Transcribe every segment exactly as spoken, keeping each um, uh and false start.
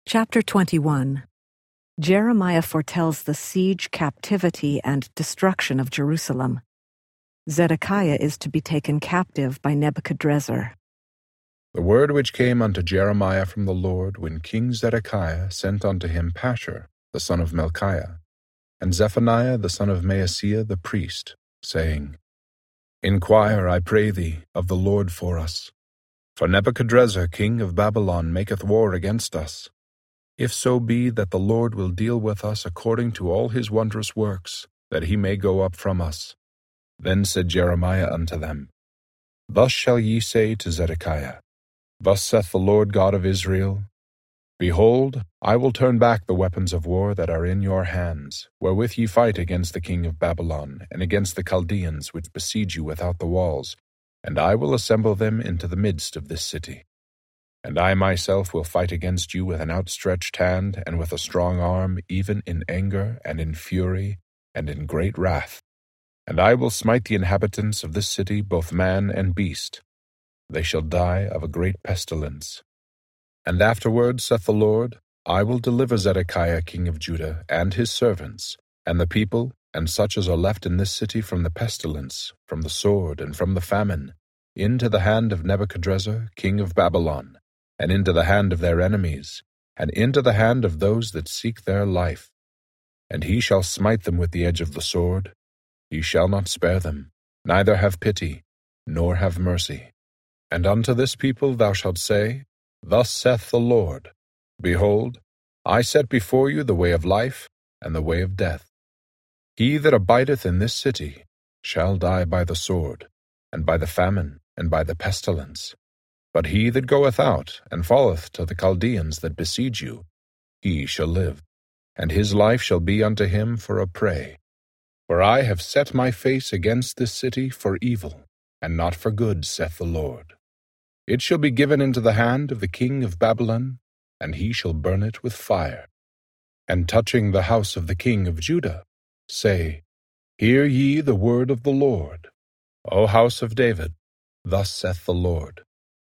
Chapter twenty-one. Jeremiah foretells the siege, captivity, and destruction of Jerusalem. Zedekiah is to be taken captive by Nebuchadrezzar. The word which came unto Jeremiah from the Lord, when King Zedekiah sent unto him Pashur, the son of Melchiah, and Zephaniah, the son of Maaseiah, the priest, saying, Inquire, I pray thee, of the Lord for us. For Nebuchadrezzar, king of Babylon, maketh war against us. If so be that the Lord will deal with us according to all his wondrous works, that he may go up from us. Then said Jeremiah unto them, Thus shall ye say to Zedekiah, Thus saith the Lord God of Israel, Behold, I will turn back the weapons of war that are in your hands, wherewith ye fight against the king of Babylon, and against the Chaldeans which besiege you without the walls, and I will assemble them into the midst of this city. And I myself will fight against you with an outstretched hand, and with a strong arm, even in anger, and in fury, and in great wrath. And I will smite the inhabitants of this city, both man and beast. They shall die of a great pestilence. And afterward, saith the Lord, I will deliver Zedekiah king of Judah, and his servants, and the people, and such as are left in this city from the pestilence, from the sword, and from the famine, into the hand of Nebuchadrezzar king of Babylon, and into the hand of their enemies, and into the hand of those that seek their life. And he shall smite them with the edge of the sword. He shall not spare them, neither have pity, nor have mercy. And unto this people thou shalt say, Thus saith the Lord, Behold, I set before you the way of life, and the way of death. He that abideth in this city shall die by the sword, and by the famine, and by the pestilence. But he that goeth out, and falleth to the Chaldeans that besiege you, he shall live, and his life shall be unto him for a prey. For I have set my face against this city for evil, and not for good, saith the Lord. It shall be given into the hand of the king of Babylon, and he shall burn it with fire. And touching the house of the king of Judah, say, Hear ye the word of the Lord. O house of David, thus saith the Lord.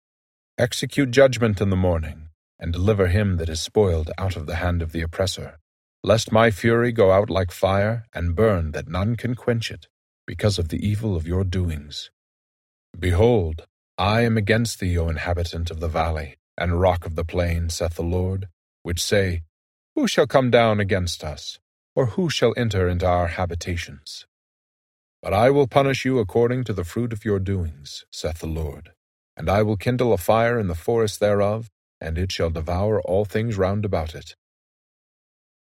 Execute judgment in the morning, and deliver him that is spoiled out of the hand of the oppressor, lest my fury go out like fire, and burn that none can quench it, because of the evil of your doings. Behold, I am against thee, O inhabitant of the valley, and rock of the plain, saith the Lord, which say, Who shall come down against us, or who shall enter into our habitations? But I will punish you according to the fruit of your doings, saith the Lord. And I will kindle a fire in the forest thereof, and it shall devour all things round about it,